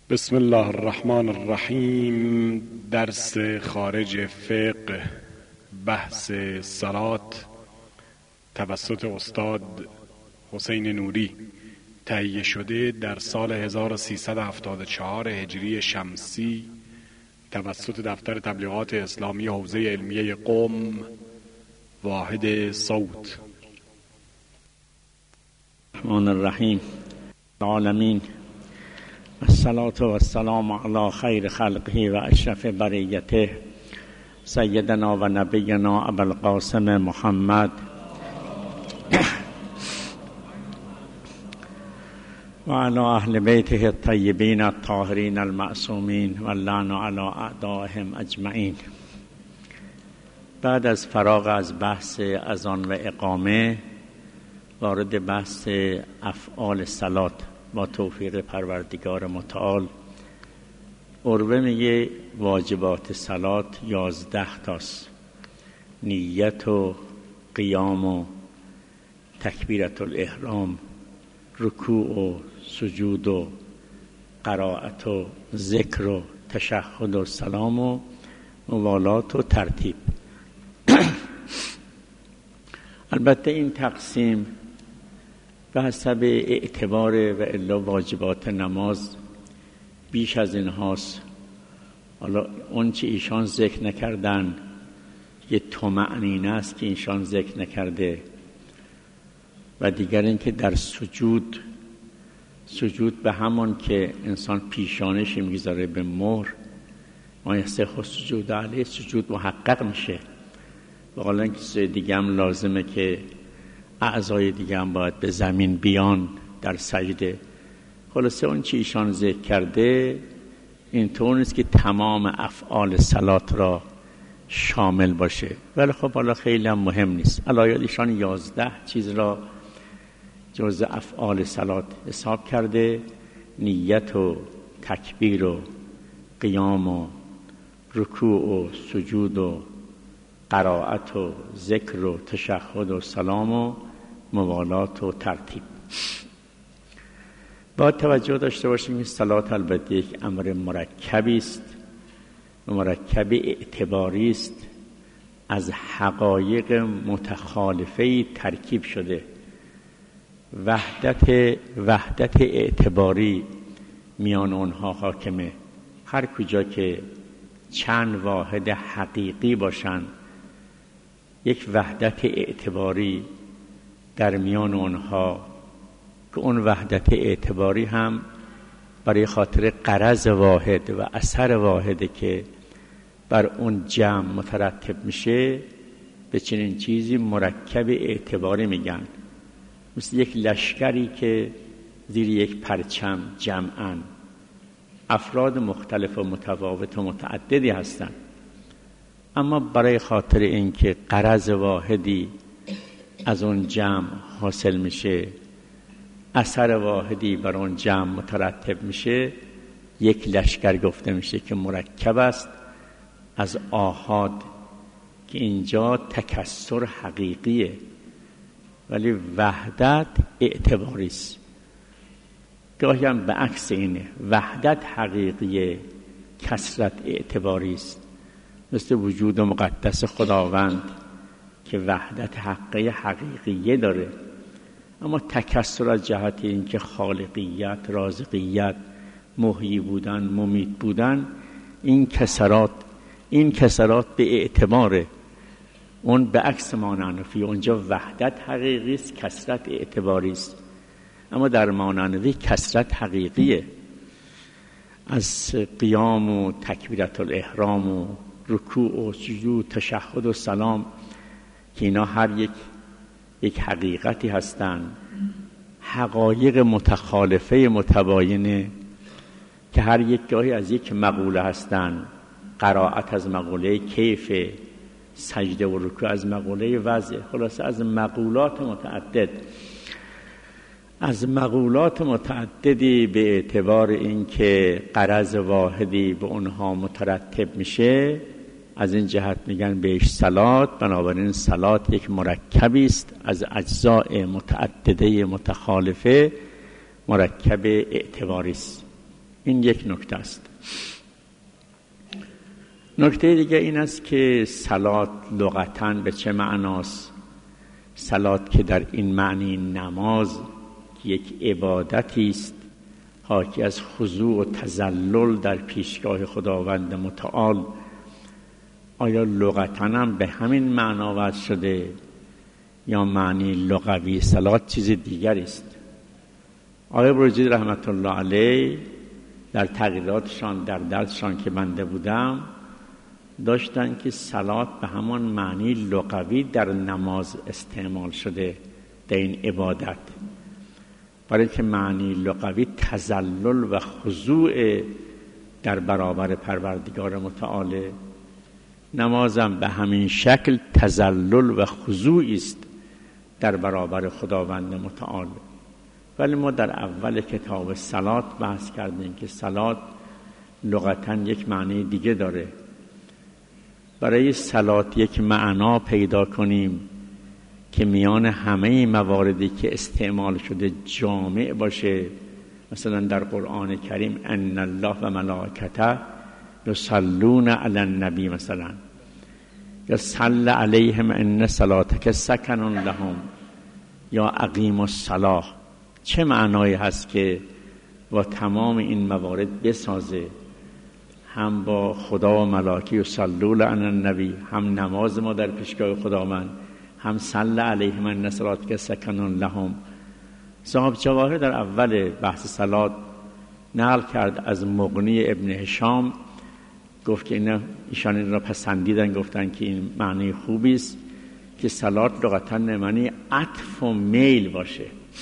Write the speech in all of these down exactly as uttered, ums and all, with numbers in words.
بسم الله الرحمن الرحیم. درس خارج فقه، بحث صلات توسط استاد حسین نوری، تهیه شده در سال هزار و سیصد و هفتاد و چهار هجری شمسی توسط دفتر تبلیغات اسلامی حوزه علمیه قم، واحد صوت. الرحمن الرحیم. العالمین، الصلاة والسلام علی خیر خلقه و اشرف بریته سیدنا و نبینا ابوالقاسم محمد و علی اهل بیته الطیبین الطاهرین المعصومین و اللعن علی اعدائهم اجمعین. بعد از فراغ از بحث اذان و اقامه، وارد بحث افعال صلات با توفیق پروردگار متعال. عروه میگه واجبات صلات یازده تاست: نیت و قیام و تکبیرت الاحرام، رکوع و سجود و قرائت و ذکر و تشهد و سلام و موالات و ترتیب. البته این تقسیم به حسب اعتبار و الا واجبات نماز بیش از این هاست. حالا اون چه ایشان ذکر نکردن یه طمأنینه است که ایشان ذکر نکرده، و دیگر این که در سجود سجود به همان که انسان پیشانش میگذاره به مهر، ما یصح سجود علیه، سجود محقق میشه. و حالا اینکه دیگه هم لازمه که اعضای دیگه هم باید به زمین بیان در سجده. خلاصه اون چی ایشان ذکر کرده اینطور نیست که تمام افعال صلات را شامل باشه، ولی خب حالا خیلی هم مهم نیست. علایال ایشان یازده چیز را جز افعال صلات حساب کرده: نیت و تکبیر و قیام و رکوع و سجود و قرائت و ذکر و تشهد و سلام و موالات و ترتیب. باید توجه داشته باشیم که صلات البته یک امر مرکبی است، مرکب اعتباری است، از حقایق متخالفه ترکیب شده. وحدت وحدت اعتباری میان آنها حاکمه. هر کجا که چند واحد حقیقی باشند، یک وحدت اعتباری در میان آنها، که اون وحدت اعتباری هم برای خاطر غرض واحد و اثر واحده که بر اون جمع مترتب میشه، به چنین چیزی مرکب اعتباری میگن. مثل یک لشکری که زیر یک پرچم جمعاً افراد مختلف و متفاوت و متعددی هستند، اما برای خاطر اینکه غرض واحدی از اون جمع حاصل میشه، اثر واحدی بر اون جمع مترتب میشه، یک لشکر گفته میشه که مرکب است از آحاد، که اینجا تکسر حقیقیه ولی وحدت اعتباری است. گاهی هم به عکس اینه، وحدت حقیقیه، کثرت اعتباری است. مثل وجود مقدس خداوند که وحدت حقیقی حقیقیه داره، اما تکثر از جهت این که خالقیت، رازقیت، محیی بودن، ممیت بودن، این کسرات این کسرات به اعتباره. اون به عکس مانعنفی، اونجا وحدت حقیقی است، کثرت اعتباری است. اما در مانعنوی کثرت حقیقیه، از قیام و تکبیرت الاحرام و رکوع و سجود، تشهد و سلام، که اینا هر یک یک حقیقتی هستند، حقایق متخالفه متباینه که هر یک گاهی از یک مقوله هستند. قرائت از مقوله کیف، سجده و رکوع از مقوله وضع. خلاصه از مقولات متعدد از مقولات متعددی به اعتبار اینکه غرض واحدی به اونها مترتب میشه، از این جهت میگن بهش صلات. بنابراین صلات یک مرکبی است از اجزاء متعدده متخالفه، مرکب اعتباری است. این یک نکته است. نکته دیگه این است که صلات لغتاً به چه معناست؟ صلات که در این معنی نماز یک عبادتی است حاکی از خضوع و تذلل در پیشگاه خداوند متعال، آیا لغتاً هم به همین معنا وضع شده یا معنی لغوی صلات چیز دیگری است؟ آقای بروجردی رحمت الله علیه در تقریراتشان در درسشان که بنده بودم داشتن که صلات به همان معنی لغوی در نماز استعمال شده در این عبادت، برای که معنی لغوی تذلل و خضوع در برابر پروردگار متعال. نمازم به همین شکل تذلل و خضوعی است در برابر خداوند متعال. ولی ما در اول کتاب صلات بحث کردیم که صلات لغتاً یک معنی دیگه داره. برای صلات یک معنا پیدا کنیم که میان همه مواردی که استعمال شده جامع باشه، مثلا در قرآن کریم ان الله و ملائکته یصلون علی النبی، مثلا یا صل علیهم ان صلاتک سکن لهم، یا اقیموا الصلاة. چه معنایی هست که با تمام این موارد بسازه، هم با خدا و ملائکه یصلون علی النبی، هم نماز ما در پیشگاه خداوند، هم صل علیهم ان صلاتک سکن لهم. صاحب جواهر در اول بحث صلات نقل کرد از مغنی ابن هشام، گفت که اینا ایشان این را پسندیدن، گفتن که این معنی خوبی است که صلات لغتاً معنی عطف و میل باشه.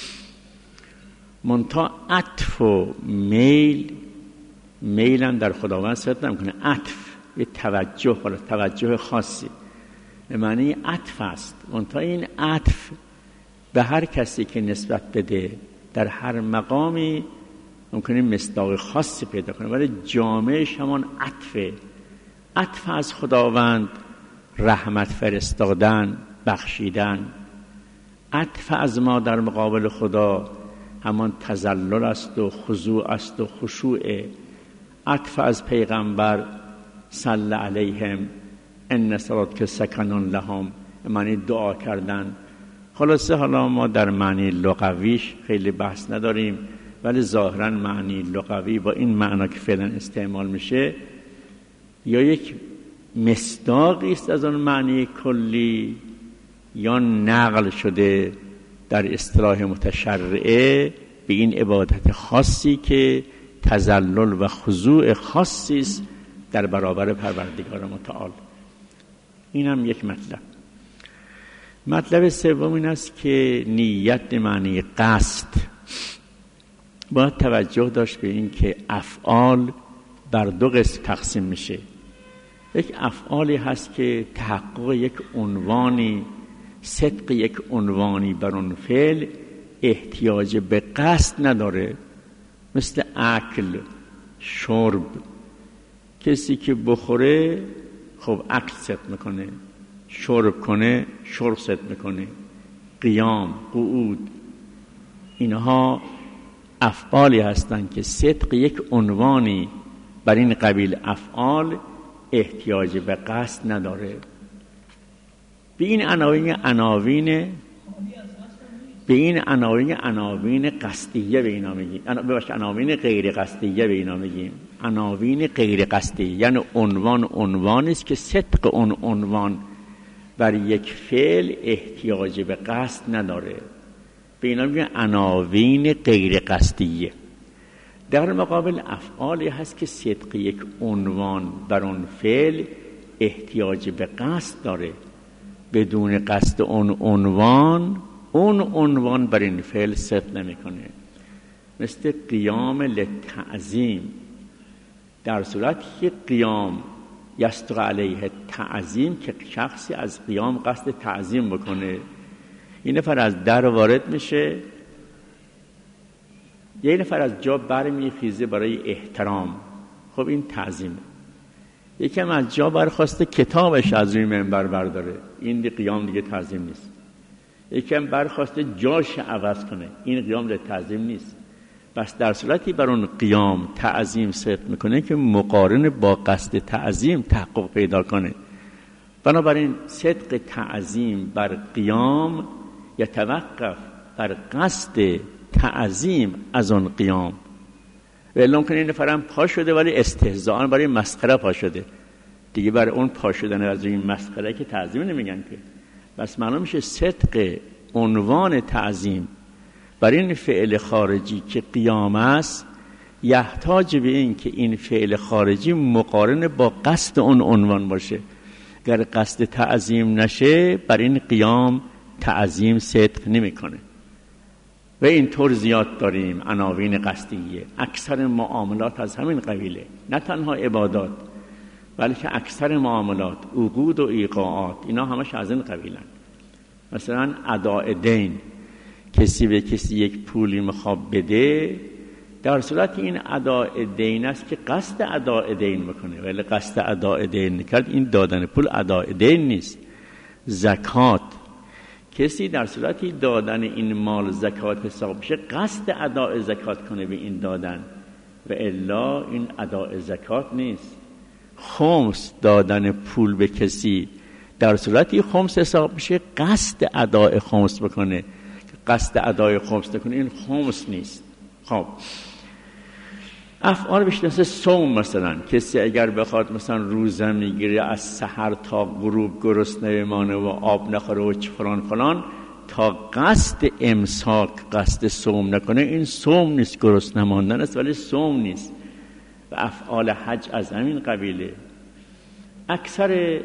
منتها عطف و میل میلن در خداوند صورت نمیکنه. عطف یه توجه، حالا توجه خاصی به معنی عطف است. منتها این عطف به هر کسی که نسبت بده در هر مقامی ممکنه مصداق خاصی پیدا کنه، ولی جامعش همان عطفه. عطف از خداوند رحمت فرستادن، بخشیدن. عطف از ما در مقابل خدا همان تذلل است و خضوع است و خشوع. عطف از پیغمبر صلی علیهم ان صلاتک سکن لهم، معنی دعا کردن. خلاصه حالا ما در معنی لغویش خیلی بحث نداریم، ولی ظاهرا معنی لغوی با این معنا که فعلا استعمال میشه یا یک مصداقی است از اون معنی کلی، یا نقل شده در اصطلاح متشرعه به این عبادت خاصی که تذلل و خضوع خاصی است در برابر پروردگار متعال. این هم یک مطلب. مطلب سوم این است که نیت معنی قصد. باید توجه داشت به این که افعال بر دو قسم تقسیم میشه. یک افعالی هست که تحقق یک عنوانی، صدق یک عنوانی بر اون فعل احتیاج به قصد نداره، مثل اکل، شرب. کسی که بخوره خب اکل صدق میکنه، شرب کنه شرب صدق میکنه، قیام، قعود، اینها افعالی هستند که صدق یک عنوانی بر این قبیل افعال احتیاج به قصد نداره. به این عناوین عناوین به این عناوین عناوین قصدیه به اینا میگیم، ببخشید عناوین غیر قصدیه به اینا میگیم. عناوین غیر قصدیه یعنی عنوان عنوانی است که صدق اون عنوان بر یک فعل احتیاج به قصد نداره، به اینا میگن عناوین غیر قصدیه. در مقابل افعالی هست که صدق یک عنوان بر اون فعل احتیاج به قصد داره، بدون قصد اون عنوان اون عنوان بر این فعل صدق نمیکنه. مثل قیام للتعظیم، در صورت که قیام یستق علیه تعظیم که شخصی از قیام قصد تعظیم بکنه، این نفر از در وارد میشه، یه نفر از جا برمیخیزه برای احترام، خب این تعظیمه. یکم از جا برخواسته کتابش از روی منبر برداره، این دی قیام دیگه تعظیم نیست. یکم برخواسته جاش عوض کنه، این قیام دیگه تعظیم نیست. بس در صورتی بر اون قیام تعظیم صدق میکنه که مقارن با قصد تعظیم تحقق پیدا کنه. بنابراین صدق تعظیم بر قیام یتوقف بر قصد تعظیم از اون قیام. و الا ممکنه این نفرم پا شده ولی استهزاء برای مسخره پا شده، دیگه برای اون پا شدن از این مسخره که تعظیم نمیگن که. بس معلوم میشه صدق عنوان تعظیم برای این فعل خارجی که قیام است یحتاج به این که این فعل خارجی مقارن با قصد اون عنوان باشه. اگر قصد تعظیم نشه بر این قیام تعظیم صدق نمیکنه. و اینطور زیاد داریم عناوین قصدیه. اکثر معاملات از همین قبیله، نه تنها عبادات بلکه اکثر معاملات، عقود و ایقاعات، اینا همش از این قبیلن. مثلا اداء دین، کسی به کسی یک پولی میخواد بده، در صورت این اداء دین است که قصد اداء دین میکنه، ولی قصد اداء دین نکرد این دادن پول اداء دین نیست. زکات، کسی در صورتی دادن این مال زکات حساب بشه قصد اداء زکات کنه به این دادن، و الا این اداء زکات نیست. خمس، دادن پول به کسی در صورتی خمس حساب بشه قصد اداء خمس بکنه، قصد اداء خمس نکنه این خمس نیست. خب افعال بیشتر مثل صوم، مثلا کسی اگر بخواد مثلا روزه میگیره از سحر تا غروب گرسنه بمانه و آب نخوره و فلان فلان تا قصد امساک قصد صوم نکنه این صوم نیست، گرسنه ماندن است ولی صوم نیست. و افعال حج از همین قبیله. اکثر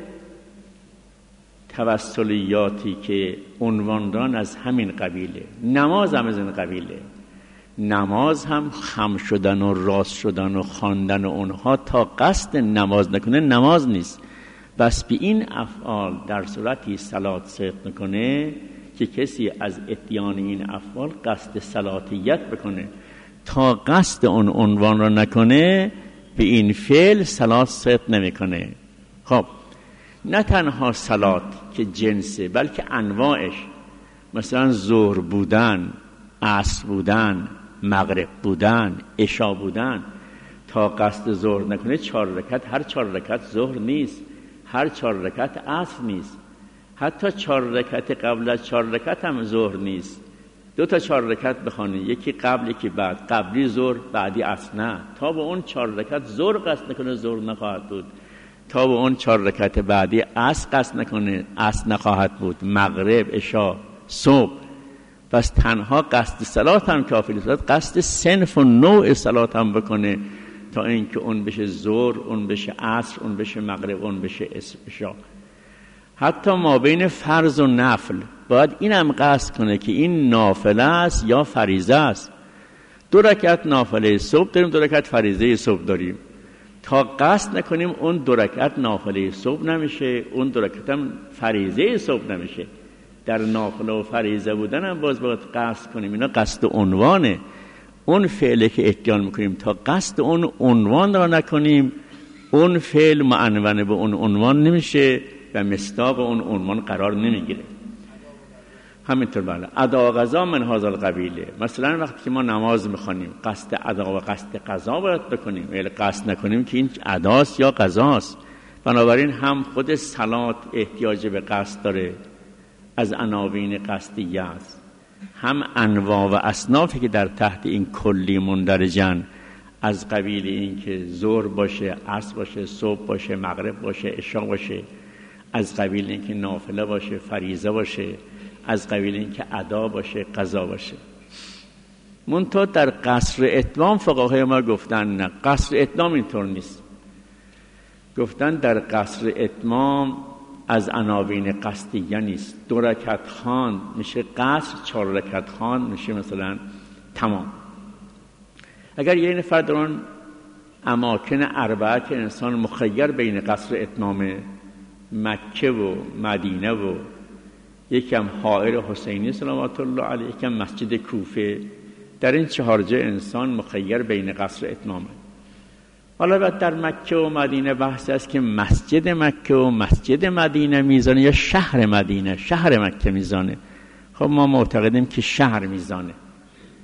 توسلیاتی که عنوان دارن از همین قبیله. نماز هم از این قبیله. نماز هم خم شدن و راست شدن و خواندن اونها تا قصد نماز نکنه نماز نیست. بس به این افعال در صورتی صلات صدق نکنه که کسی از اتیان این افعال قصد صلاتیت بکنه، تا قصد اون عنوان را نکنه به این فعل صلات صدق نمیکنه. خب نه تنها صلات که جنسه بلکه انواعش، مثلا ظهر بودن، عصر بودن، مغرب بودن، عشا بودن، تا قصد ظهر نکنه چهار رکعت، هر چهار رکعت ظهر نیست، هر چهار رکعت عصر نیست، حتی چهار رکعت قبل از چهار رکعت هم ظهر نیست. دو تا چهار رکعت بخونه، یکی قبل یکی بعد، قبلی ظهر بعدی عصر، نه، تا به اون چهار رکعت ظهر قصد نکنه ظهر نخواهد بود، تا به اون چهار رکعت بعدی عصر قصد نکنه عصر نخواهد بود، مغرب، عشا، صبح. پس تنها قصد صلات هم کافی نیست، قصد صنف و نوع صلات هم بکنه تا اینکه اون بشه ظهر، اون بشه عصر، اون بشه مغرب، اون بشه عشا. حتی ما بین فرض و نفل باید این هم قصد کنه که این نافله است یا فریضه است. دو رکعت نافله صبح داریم، دو رکعت فریضه صبح داریم، تا قصد نکنیم اون دو رکعت نافله صبح نمیشه، اون دو رکعت هم فریضه صبح نمیشه. در نافله و فریضه بودن هم باز باید قصد کنیم، اینا قصد عنوانه. اون فعله که اتیان میکنیم تا قصد اون عنوان را نکنیم اون فعل معنون به اون عنوان نمیشه و مصداق اون عنوان قرار نمیگیره. همینطور بله ادا قضا من هذا القبیله. مثلا وقتی که ما نماز میخوانیم قصد ادا و قصد قضا باید بکنیم، ولی قصد نکنیم که این اداست یا قضاست. بنابراین هم خود صلات احتیاج به قصد داره، از عناوین قصدیه است، هم انواع و اصنافی که در تحت این کلی مندرجن، از قبیل این که ظهر باشه، عصر باشه، صبح باشه، مغرب باشه، عشا باشه، از قبیل این که نافله باشه، فریضه باشه، از قبیل این که ادا باشه، قضا باشه. منتها در قصر اتمام فقهای ما گفتن نه، قصر اتمام اینطور نیست. گفتن در قصر اتمام از عناوین قصدیه نیست. دو رکعت خواند میشه قصر، چهار رکعت خواند میشه مثلا تمام. اگر یه نفر در اون اماکن اربعه که انسان مخیر بین قصر اتمام، مکه و مدینه و یکم حائر حسینی صلوات الله علیه، یکم مسجد کوفه، در این چهار جا انسان مخیر بین قصر اتمامه. حالا بعد در مکه و مدینه بحث است که مسجد مکه و مسجد مدینه میزانه یا شهر مدینه، شهر مکه میزانه. خب ما معتقدیم که شهر میزانه،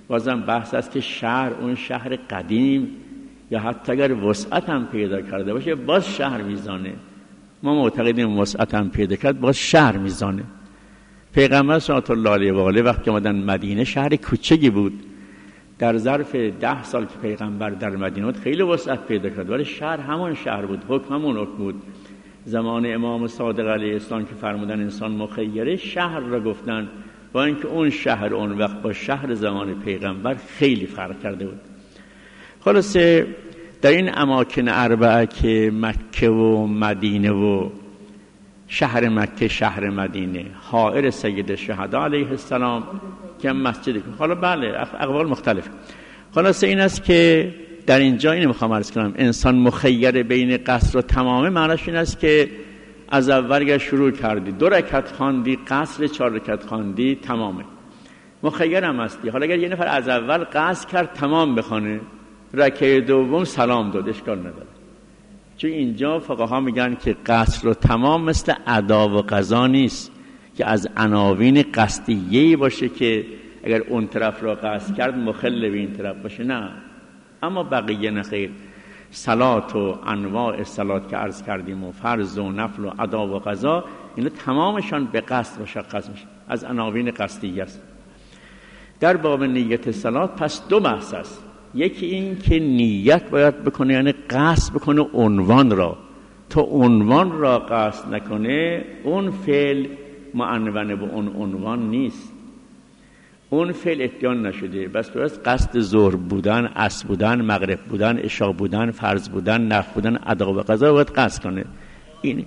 بازم بحث است که شهر، اون شهر قدیم یا حتی اگر وسعت هم پیدا کرده باشه باز شهر میزانه. ما معتقدیم وسعت هم پیدا کرد باز شهر میزانه. پیغمبر صلی الله علیه و آله وقتی آمدن مدینه شهر کوچکی بود، در ظرف ده سال که پیغمبر در مدینه بود خیلی وسعت پیدا کرد، ولی شهر همون شهر بود، حکم همون حکم بود. زمان امام صادق علیه السلام که فرمودن انسان مخیره، شهر را گفتن، با اینکه اون شهر اون وقت با شهر زمان پیغمبر خیلی فرق کرده بود. خلاصه در این اماکن اربعه که مکه و مدینه و شهر مکه، شهر مدینه، حائر سید الشهدا علیه السلام که مسجد، حالا بله اقوال مختلف. خلاصه این است که در اینجا اینو میخوام عرض کنم، انسان مخیر بین قصر و تمامه معناش این است که از اول اگر شروع کردی دو رکعت خواندی قصر، چهار رکعت خواندی تمامه، مخیر هم هستی. حالا اگر یه نفر از اول قصر کرد تمام بخونه، رکعه دوم سلام داد، اشکال نداره. چون اینجا فقها میگن که قصر و تمام مثل ادا و قضا نیست که از عناوین قصدیه‌ای باشه که اگر اون طرف را قصد کرد مخل به این طرف باشه، نه. اما بقیه نخیر. صلات و انواع صلات که عرض کردیم و فرض و نفل و ادا و قضا، اینا تمامشان به قصد مشخص میشه، از عناوین قصدیه است. در باب نیت صلات پس دو بحث است. یکی این که نیت باید بکنه، یعنی قصد بکنه عنوان را. تا عنوان را قصد نکنه اون فعل معنون به اون عنوان نیست، اون فعل اتیان نشده. بس درست قصد ظهر بودن، عصر بودن، مغرب بودن، عشاء بودن، فرض بودن، نفل بودن، ادا و قضا باید قصد کنه. این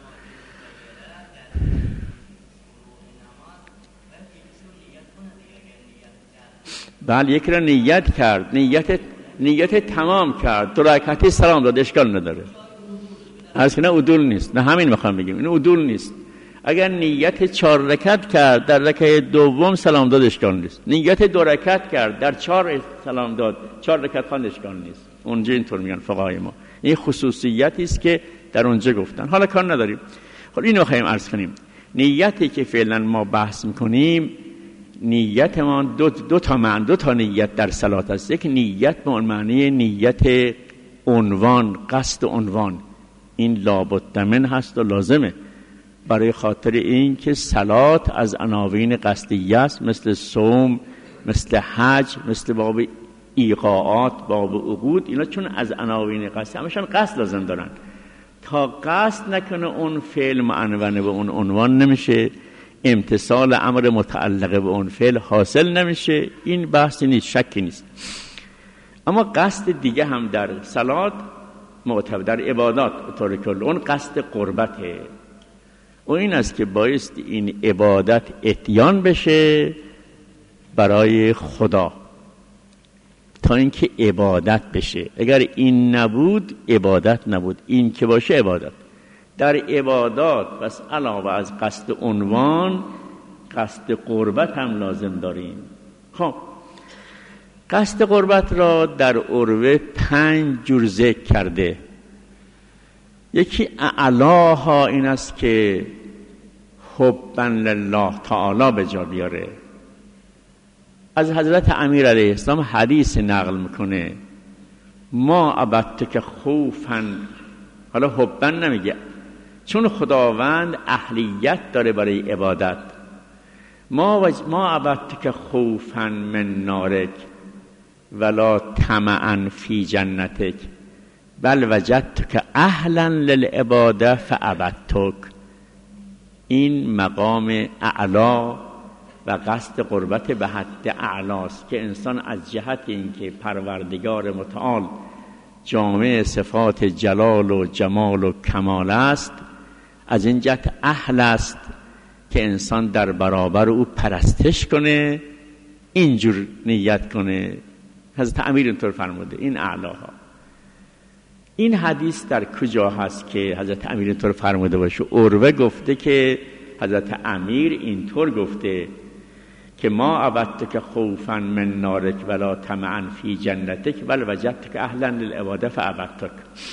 بله یک را نیت کرد، نیت نیت تمام کرد، دو رکعتی سلام داد، اشکال نداره. از نه عدول نیست، نه همین میخوام بگیم، این عدول نیست. اگر نیت چهار رکعت کرد در رکعه دوم سلام داد، اشکال نیست. نیت دو رکعت کرد در چهار سلام داد، چهار رکعت خواند، اشکال نیست. اونجا اینطور میگن فقهای ما. این خصوصیتی است که در اونجا گفتن. حالا کار نداریم. خب اینو می‌خوایم عرض کنیم. نیتی که فعلا ما بحث می‌کنیم، نیت ما دو, دو تا معنی، دو تا نیت در صلات است. یک نیت به اون معنی نیت عنوان، قصد عنوان، این لابد من هست و لازمه، برای خاطر این که صلات از عناوین قصدیه است، مثل صوم، مثل حج، مثل باب ایقاعات، باب عقود، اینا چون از عناوین قصد همشان قصد لازم دارن. تا قصد نکنه اون فعل معنون به اون عنوان نمیشه، امتثال امر متعلق به اون فعل حاصل نمیشه. این بحثی نیست، شکی نیست. اما قصد دیگه هم در صلات معتبر، در عبادات طور کل، اون قصد قربته. و این است که بایست این عبادت اتیان بشه برای خدا تا اینکه عبادت بشه. اگر این نبود عبادت نبود، این که باشه عبادت. در عبادات پس علاوه از قصد عنوان قصد قربت هم لازم داریم. خب قصد قربت را در عروه پنج جور ذکر کرده. یکی اعلاها این است که حبا لله تعالی به جا بیاره. از حضرت امیر علیه السلام حدیث نقل میکنه، ما عبدتک خوفا، حالا حبا نمیگه چون خداوند اهلیت داره برای عبادت، ما وج... ما عبدتک خوفا من نارک ولا طمعا فی جنتک بل وجدتک اهلا للعباده فعبدتک. این مقام اعلا و قصد قربت به حد اعلاست که انسان از جهت اینکه پروردگار متعال جامع صفات جلال و جمال و کمال است، از این جهت اهل است که انسان در برابر او پرستش کنه، اینجور نیت کنه. حضرت امیر اینطور فرموده، این اعلاها. این حدیث در کجا هست که حضرت امیر اینطور فرموده باشه؟ عروه گفته که حضرت امیر اینطور گفته که ما عبدتک خوفا من نارک ولا طمعا فی جنتک بل وجدتک اهلا للعباده فعبدتک.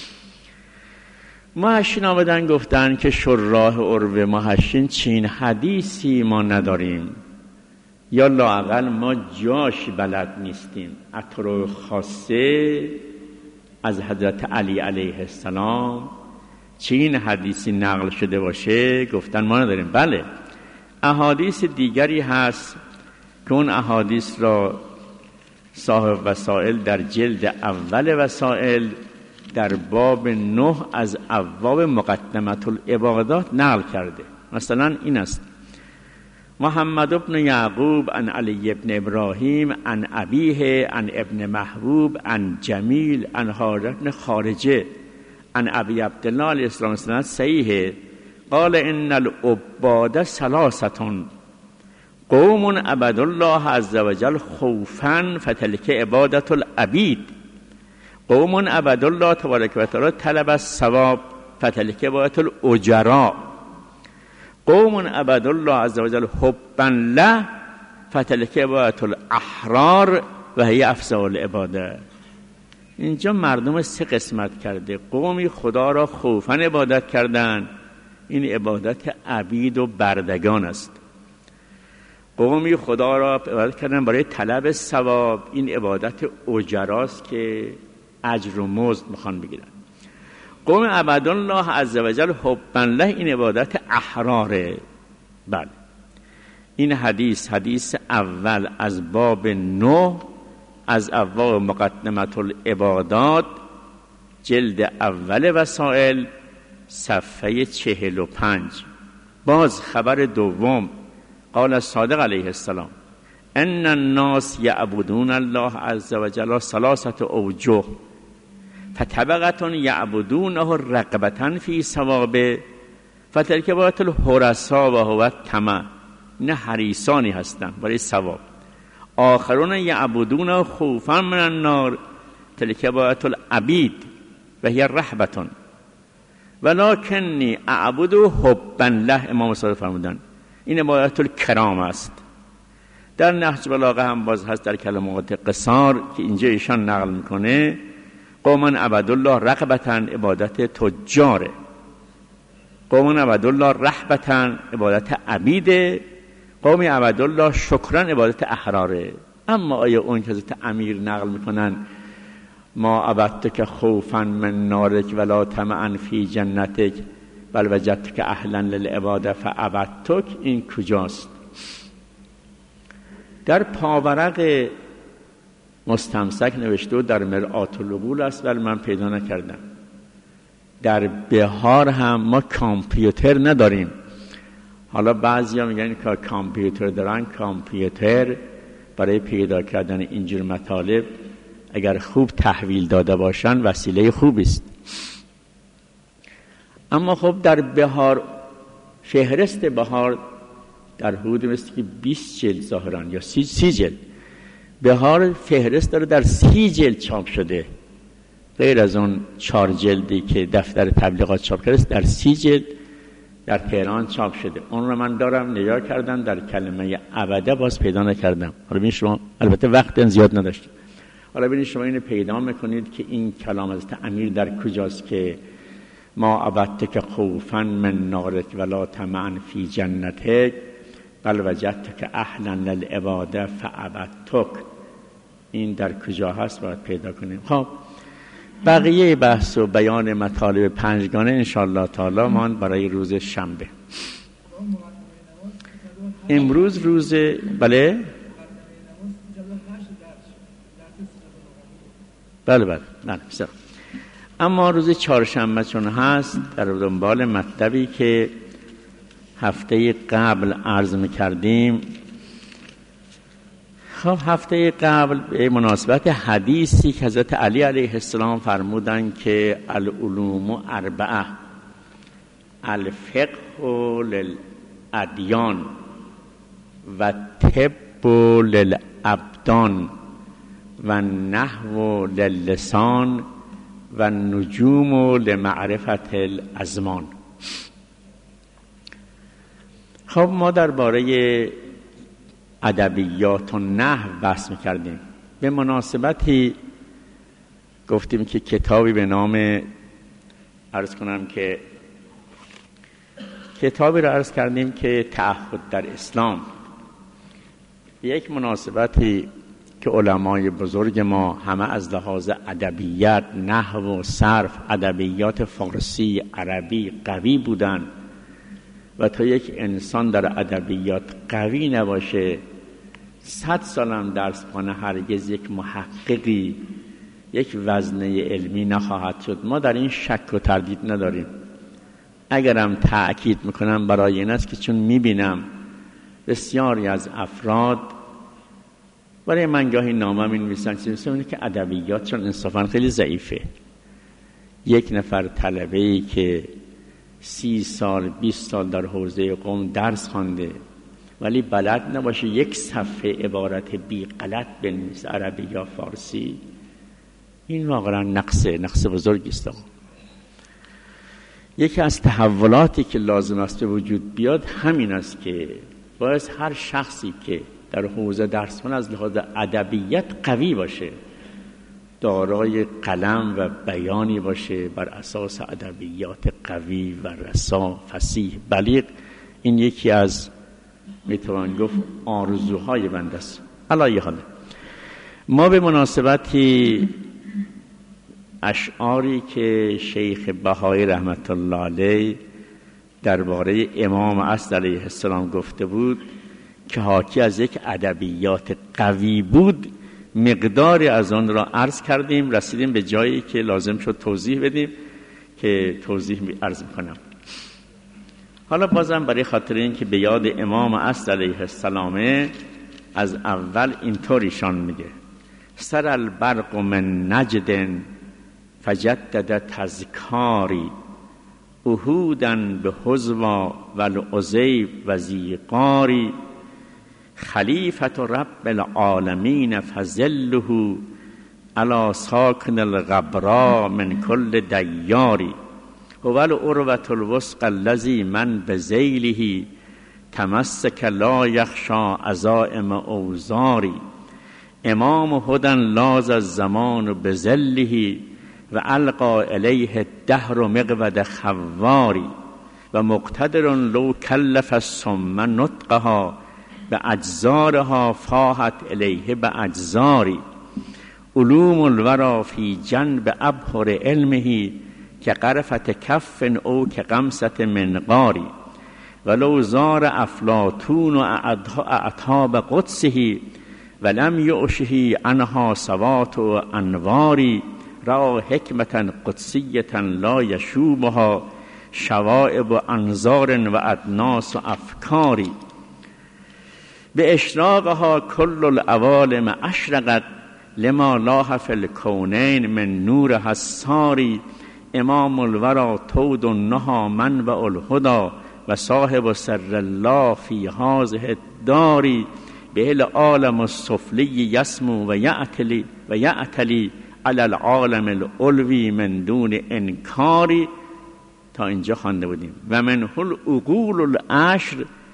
محشین آمدن گفتن که شراح عروه محشین چین حدیثی ما نداریم. یا لااقل ما جاش بلد نیستیم. اطراع خاصه از حضرت علی علیه السلام چه این حدیثی نقل شده باشه گفتن ما نداریم. بله احادیث دیگری هست که اون احادیث را صاحب وسائل در جلد اول وسائل در باب نه از ابواب مقدمة العبادات نقل کرده. مثلا این است: محمد بن یعقوب عن علی بن ابراهیم عن ابیه عن ابن محبوب عن جمیل عن حارث بن خارجه عن ابی عبدالله علیه السلام سند صحیح قال ان العباد ثلاثه قوم عبد الله عز وجل خوفا فتلك عبادة العبید، قوم عبد الله تبارک و تعالی طلب الثواب فتلك عبادة الاجراء، قوم عبد الله عز وجل حبا له فتلك عبادة الاحرار و هی افضل العباده. اینجا مردم سه قسمت کرده. قومی خدا را خوفا عبادت کردند، این عبادت عبید و بردگان است. قومی خدا را عبادت کردن برای طلب ثواب، این عبادت اجراست که اجر و مزد میخوان بگیرن. قوم عبد الله عز وجل حبا له، این عبادت احراره. بله این حدیث حدیث اول از باب نه از ابواب مقدمة العبادات جلد اول وسائل صفحه چهل و پنج. باز خبر دوم قال الصادق علیه السلام ان الناس یعبدون الله عز وجل ثلاثه اوجه فطبقه یعبدونه رغبة فی ثوابه فتلک عبادة الحرساء و هو الطمع، نه حریصانی هستند برای ثواب. آخرون یعبدون خوفا من النار تلک عبادة العبید و هی رهبة ولکنی اعبد حبا له. امام صادق فرمودند این عبادت الکرام است. در نهج بلاغه هم باز هست در کلمات قصار که اینجا ایشان نقل میکنه قومن عبدالله رغبتن عبادت تجاره، قومن عبدالله رهبتن عبادت عبیده، قومی عبدالله شکرن عبادت احراره. اما آیا اون که حضرت امیر نقل میکنن ما عبدتک خوفا من نارک ولا طمعا فی جنتک بل وجدتک اهلا للعباده فعبدتک، این کجاست؟ در پاورق مستمسک نوشته و در مرآت العقول است ولی من پیدا نکردم. در بهار هم ما کامپیوتر نداریم. حالا بعضی ها میگن که کامپیوتر دارن. کامپیوتر برای پیدا کردن اینجور مطالب اگر خوب تحویل داده باشن وسیله خوبی است. اما خب در بهار فهرست بهار در حدود مثل که بیست جلد ظاهران یا سی, سی جلد بهار فهرست داره در سی جلد چاپ شده، غیر از اون چهار جلدی که دفتر تبلیغات چاپ کرده در سی جلد در تهران چاپ شده. اون رو من دارم نگاه کردم در کلمه ابده باز پیدا نکردم. حالا ببین شما، البته وقت زیاد نداشتیم، حالا ببین شما اینو پیدا میکنید که این کلام حضرت امیر در کجاست که ما عبدتک خوفا من نارک ولا طمعا فی جنتک بل وجدتک اهلا للعباده فعبدتک، این در کجا هست باید پیدا کنیم. خب بقیه بحث و بیان مطالب پنجگانه انشاءالله تعالی ما برای روز شنبه. امروز روز بله بله بله بله بسیار. اما روز چهارشنبه چون هست در دنبال مطلبی که هفته قبل عرض می‌کردیم. خب هفته قبل به مناسبت حدیثی که حضرت علی علیه السلام فرمودند که العلوم اربعه الفقه للادیان و طب للابدان و نحو للسان و نجوم لمعرفت الازمان. خب ما درباره ادبیات و نحو بحث می‌کردیم. به مناسبتی گفتیم که کتابی به نام عرض کنم که کتابی رو عرض کردیم که تعهد در اسلام. یک مناسبتی که علمای بزرگ ما همه از لحاظ ادبیات، نحو و صرف، ادبیات فارسی، عربی قوی بودن و تا یک انسان در ادبیات قوی نباشه صد سالم درس کنه هرگز یک محققی، یک وزنه علمی نخواهد شد. ما در این شک و تردید نداریم. اگرم تأکید میکنم برای این است که چون میبینم بسیاری از افراد برای من گاهی نامه می نویسن که ادبیاتشون انصافا خیلی ضعیفه. یک نفر طلبه‌ای که سی سال بیست سال در حوزه قم درس خوانده ولی بلد نباشه یک صفحه عبارت بی غلط بنویسه عربی یا فارسی، این واقعا نقص نقص بزرگی است. یکی از تحولاتی که لازم است به وجود بیاد همین است که باید هر شخصی که در حوزه درس خوانه از لحاظ ادبیات قوی باشه، دارای قلم و بیانی باشه بر اساس ادبیات قوی و رسا، فصیح، بلیغ. این یکی از میتوان گفت آرزوهای بنده است. علی حال ما به مناسبتی اشعاری که شیخ بهایی رحمت الله علیه درباره امام عصر علیه السلام گفته بود که حاکی از یک ادبیات قوی بود، مقداری از آن را عرض کردیم، رسیدیم به جایی که لازم شد توضیح بدیم که توضیح عرض میکنم. حالا بازم برای خاطر این که به یاد امام عصر علیه السلام از اول اینطوریشان میگه: سر البرق من نجد فجدد تذکاری اهودن به حزوا والعزیب و زیقاری خلیفت رب العالمین فزله علی ساکن الغبراء من کل دیاری هو العروة الوثقى الذی من بذیله تمسک لا یخشی عزائم اوزاری امام هدى لاذ الزمان بظله و القى الیه الدهر مقود خواری و مقتدر لو کلف الصم نطقها به اجزارها فاحت الیه به اجزاری علوم الورا فی جنب ابحر علمه که قرفت کف او که غمسة منقاری ولو زار افلاطون و اعتاب قدسه ولم یعشه عنها سوات و انواری را حکمتا قدسیتا لا یشوبها شوائب و انظار و ادناس و افکاری به اشراقها کل العوالم اشرقت لما لاح فی الکونین من نور حساری امام الورا تود النها منبع الهدى و صاحب سر الله فی هذه الدار به العالم السفلی یسمو و یعتلی و یعتلی علی العالم العلوی من دون انکاری. تا اینجا خوانده بودیم. و من هل عقول العشر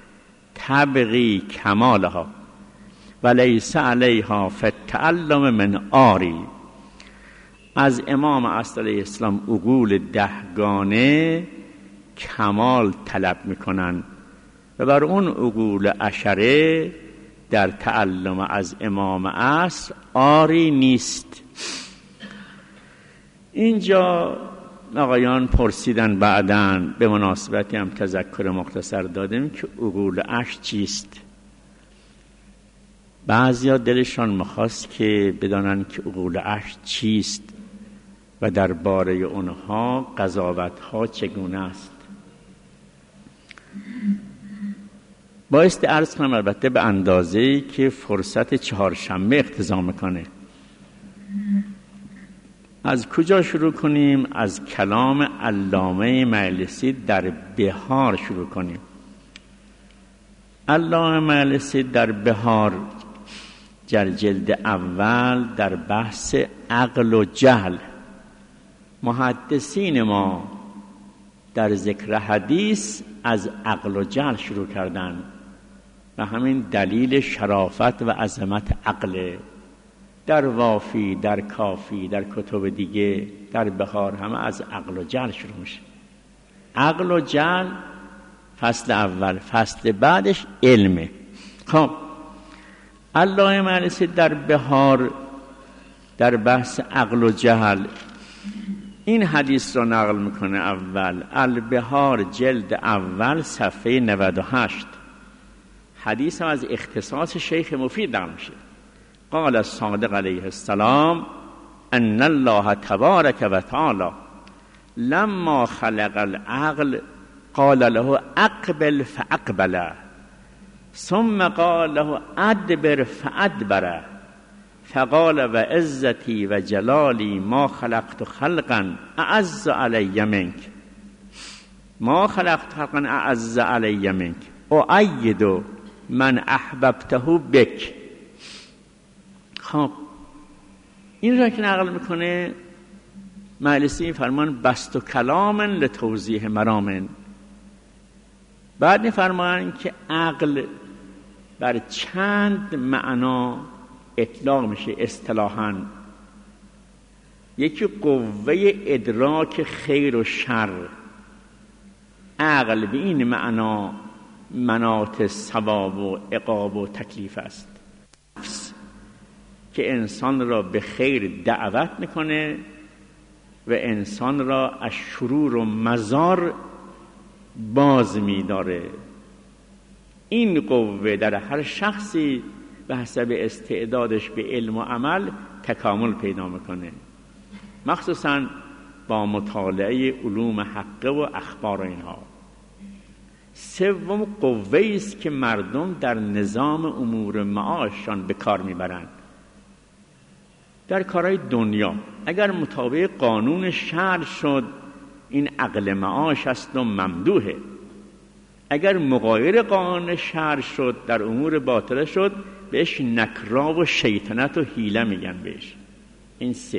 تبغی کمالها و لیس علیها فی التعلم من آری. از امام عصر علیه السلام عقول دهگانه کمال طلب میکنن و بر اون عقول عشره در تعلم از امام عصر آری نیست. اینجا آقایان پرسیدن، بعداً به مناسبتی هم تذکر مختصر دادیم که عقول عشر چیست. بعضیا دلشان میخواست که بدانن که عقول عشر چیست و درباره اونها قضاوت‌ها چگونه است. بایستی عرض کنم البته به اندازه‌ای که فرصت چهارشنبه اقتضا میکنه. از کجا شروع کنیم؟ از کلام علامه مجلسی در بهار شروع کنیم. علامه مجلسی در بهار در جلد اول در بحث عقل و جهل، محدثین ما در ذکر حدیث از عقل و جهل شروع کردن و همین دلیل شرافت و عظمت عقل. در وافی، در کافی، در کتب دیگه، در بهار همه از عقل و جهل شروع میشه. عقل و جهل فصل اول. فصل بعدش علمه. خب علامه مجلسی در بهار در بحث عقل و جهل این حدیث را نقل میکنه. اول البهار جلد اول صفحه نود و هشت، حدیث هم از اختصاص شیخ مفید نقل میشه. قال الصادق علیه السلام ان الله تبارک و تعالی لما خلق العقل قال له اقبل فاقبل ثم قال له ادبر فادبر فقال و عزتی و جلالی ما خلقت خلقا اعز علی منک ما خلقت خلقا اعز علی منک اؤید من احببته بک. خب این را که نقل میکنه مجلسی فرمان بست و کلام لتوضیح مرام. بعد میفرمان که عقل بر چند معنا اطلاق میشه اصطلاحاً. یکی قوه ادراک خیر و شر، عقل به این معنا مناط ثواب و عقاب و تکلیف است، نفس که انسان را به خیر دعوت میکنه و انسان را از شرور و مضار باز میداره. این قوه در هر شخصی به حسب استعدادش به علم و عمل تکامل پیدا میکنه، مخصوصا با مطالعه علوم حقه و اخبار اینها. سوم قوه است که مردم در نظام امور معاششان به کار میبرند. در کارهای دنیا اگر مطابق قانون شرع شد این عقل معاش است و ممدوحه. اگر مغایر قانون شرع شد در امور باطله شد بهش نکرا و شیطنت و حیله میگن بهش. این سه.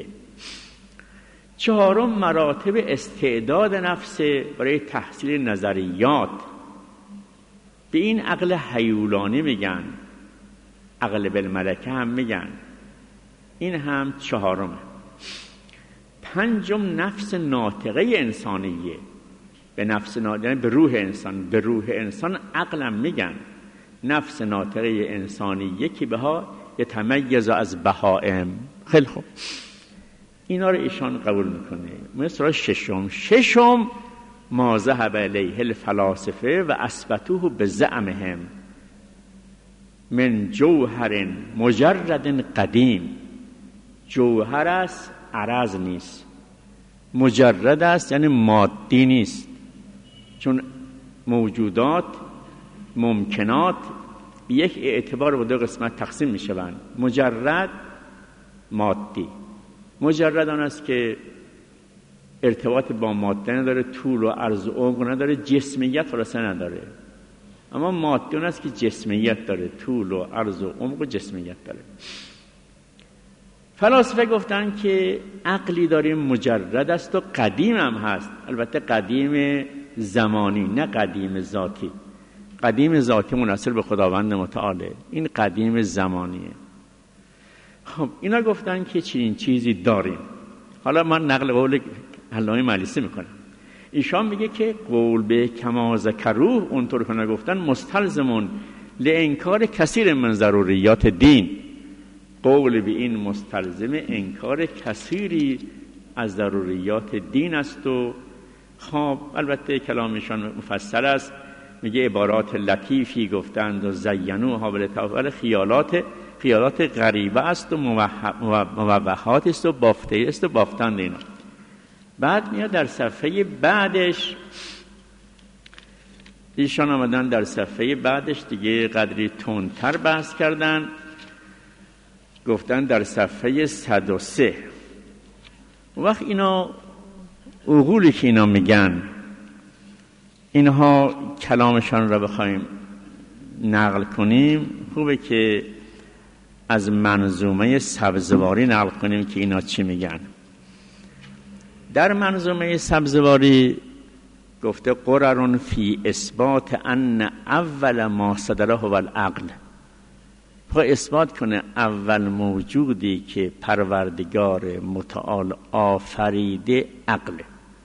چهارم مراتب استعداد نفس برای تحصیل نظریات، به این عقل هیولانی میگن، عقل بالملکه هم میگن. این هم چهارمه. پنجم نفس ناطقه انسانیه، به نفس ناطقه به روح انسان، به روح انسان عقلم میگن. نفس ناطقه انسانیه که بها یتمیز از بهائم. خیلی خوب، اینا رو ایشان قبول میکنه. مثلا ششم ششم ما ذهب الیه الفلاسفه و اثبتوه بزعمهم من جوهر مجرد قدیم. جوهر است، عرض نیست. مجرد است یعنی مادی نیست، چون موجودات ممکنات به یک اعتبار و دو قسمت تقسیم می شوند. مجرد مادی، مجرد آن است که ارتباط با ماده نداره، طول و عرض و عمق نداره، جسمیت خلاصه نداره. اما مادی اون است که جسمیت داره، طول و عرض و عمق و جسمیت داره. فلاسفه گفتن که عقلی داریم مجرد است و قدیم هم هست، البته قدیم زمانی نه قدیم ذاتی. قدیم ذاتی منحصر به خداوند متعاله، این قدیم زمانیه. خب اینا گفتن که چنین چیزی داریم. حالا من نقل قول علامه مجلسی میکنم. ایشان میگه که قول به کما ذکروه اونطور که گفتن مستلزمون لانکار کثیر من ضروریات دین. قول به این مستلزم انکار کثیری از ضروریات دین است. و خب البته کلامشان مفصل است، میگه عبارات لطیفی گفتند و زینوها بالتأویل، خیالات خیالات غریبه است و موهمات است و بافته است و بافتند اینا. بعد میاد در صفحه بعدش ایشان آمدن در صفحه بعدش دیگه قدری تندتر بحث کردن. گفتن در صفحه صد و سه وقت اینا عقولی که اینا میگن، اینها کلامشان را بخوایم نقل کنیم خوبه که از منظومه سبزواری نقل کنیم که اینا چی میگن. در منظومه سبزواری گفته قررون فی اثبات ان اول ما صدره هو العقل. خب اثبات کنه اول موجودی که پروردگار متعال آفریده عقله.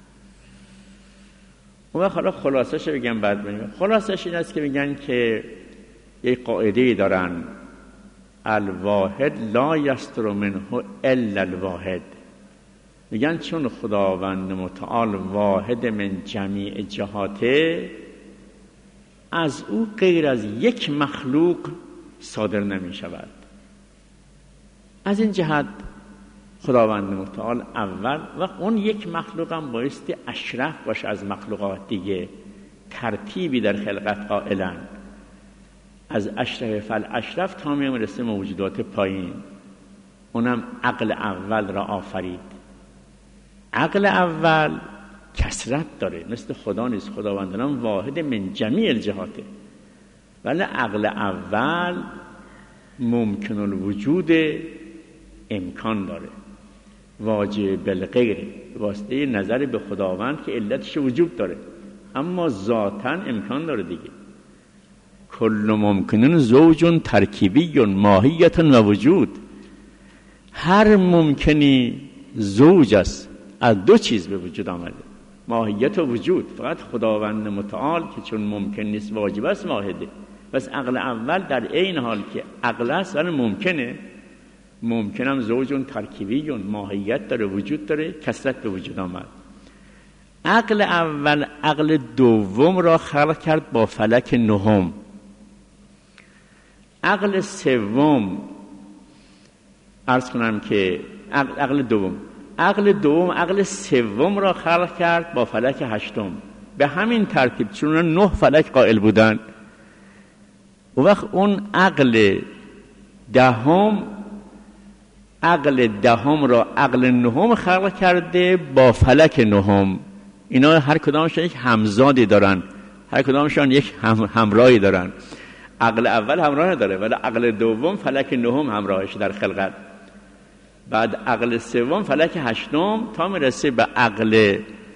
و حالا خلاصش بگم بعد بگم. خلاصش این است که میگن که یک قاعده‌ای دارن الواحد لا یستر منه الا الواحد. میگن چون خداوند متعال واحد من جمیع جهاته، از او غیر از یک مخلوق صادر نمی شود. از این جهت خداوند متعال اول و اون یک مخلوق هم بایستی اشرف باشه از مخلوقات دیگه، ترتیبی در خلقت قائلن، از اشرف فالاشرف تا میرسه موجودات پایین. اونم عقل اول را آفرید. عقل اول کثرت داره، مثل خدا نیست. خداوندان واحد من جمیع الجهاته، ولی عقل اول ممکن الوجود امکان داره، واجب بالغیر، واسطه نظر به خداوند که علتش وجود داره، اما ذاتاً امکان داره دیگه. کل ممکنن زوج ترکیبی ماهیت و وجود. هر ممکنی زوج است، از دو چیز به وجود آمده، ماهیت و وجود. فقط خداوند متعال که چون ممکن نیست واجب است واحده. بس عقل اول در عین حال که عقل است ولی ممکنه، ممکنم زوج ترکیبی ماهیت داره، وجود داره، کثرت به وجود آمد. عقل اول عقل دوم را خلق کرد با فلک نهم. عقل سوم عرض کنم که عقل, عقل دوم عقل دوم عقل سوم را خلق کرد با فلک هشتم. به همین ترتیب چون نه فلک قائل بودن، و وقت اون عقل دهم عقل دهم را عقل نهم خلق کرده با فلک نهم. اینا هر کدامشون یک همزادی دارن، هر کدامشون یک هم همراهی دارن. عقل اول همراه داره ولی عقل دوم فلک نهم همراهش در خلقت. بعد عقل سوم فلک هشتم تا میرسه به عقل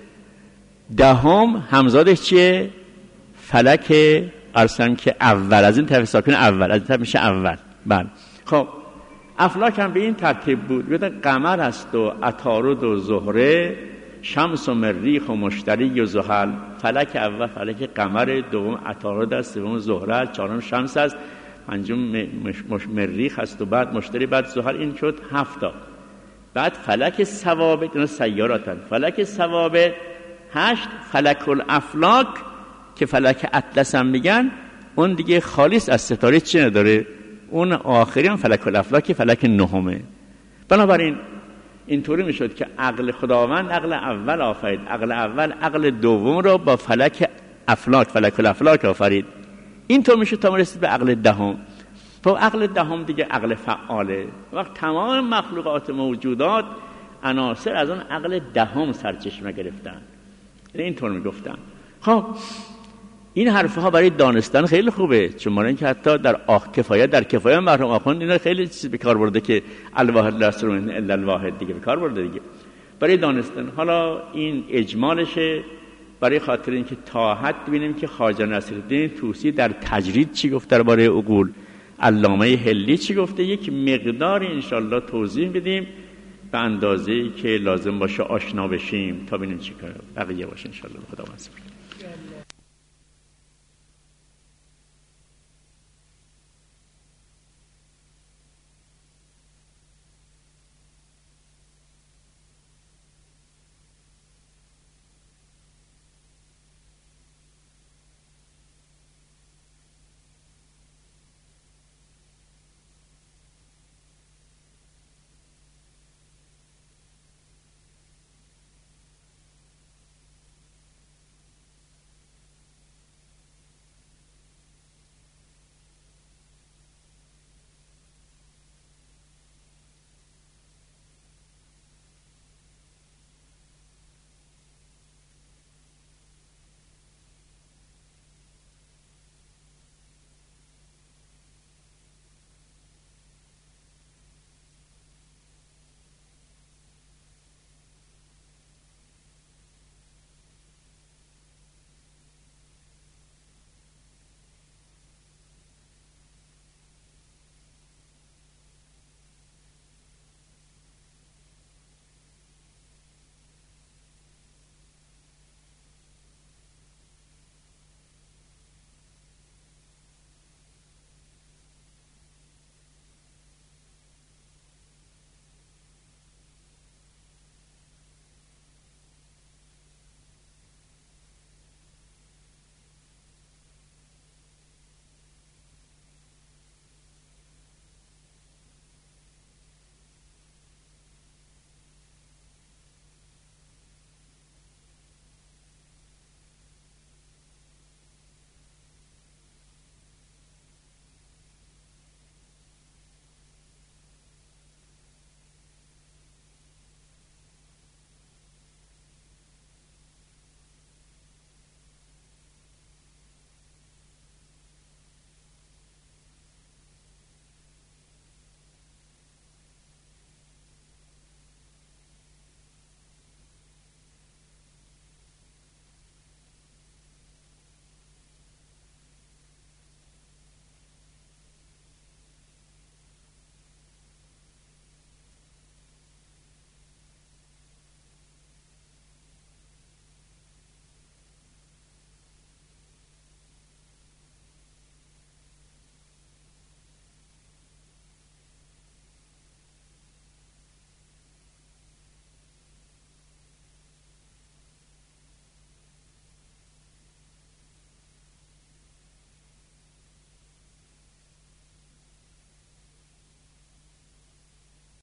دهم، همزادش چیه؟ فلک ارسم که اول. از این طرف ساکن اول، از این طرف میشه اول. بله. خب افلاک هم به این ترتیب بود. بیده قمر هست و عطارد و زهره، شمس و مریخ و مشتری و زحل. فلک اول فلک قمر، دوم عطارد است، سوم زهره، چهارم شمس است، پنجم مریخ هست و بعد مشتری، بعد زحل. این شد هفتا. بعد فلک ثوابت، اینا سیاراتن. فلک ثوابت هشت. فلک الافلاک که فلک اطلس هم میگن، اون دیگه خالص از ستاره چی نداره، اون آخری هم فلک الافلاک فلک نهمه. بنابراین اینطوری میشد که عقل خداوند عقل اول آفرید، عقل اول عقل دوم رو با فلک افلاک فلک الافلاک آفرید. اینطور میشه تا رسید به عقل دهم. تو عقل دهم دیگه عقل فعاله. وقت تمام مخلوقات موجودات عناصر از اون عقل دهم سرچشمه گرفتن. اینطور میگفتن. خب این حرفها برای دانستن خیلی خوبه، چون ما اینکه حتی در آخ کفایت در کفایت مرحوم آخوند اینا خیلی چیز به کار برده که الواحد لا یستر منه الا الواحد دیگه به کار برده دیگه برای دانستن. حالا این اجمالشه برای خاطر اینکه تا حد ببینیم که خواجه نصیرالدین طوسی در تجرید چی گفت درباره عقول، علامه حلی چی گفته، یک مقداری انشالله توضیح بدیم به اندازه‌ای که لازم باشه آشنا بشیم تا ببینیم چی کار بقیه باشه انشالله. خدا مسئول.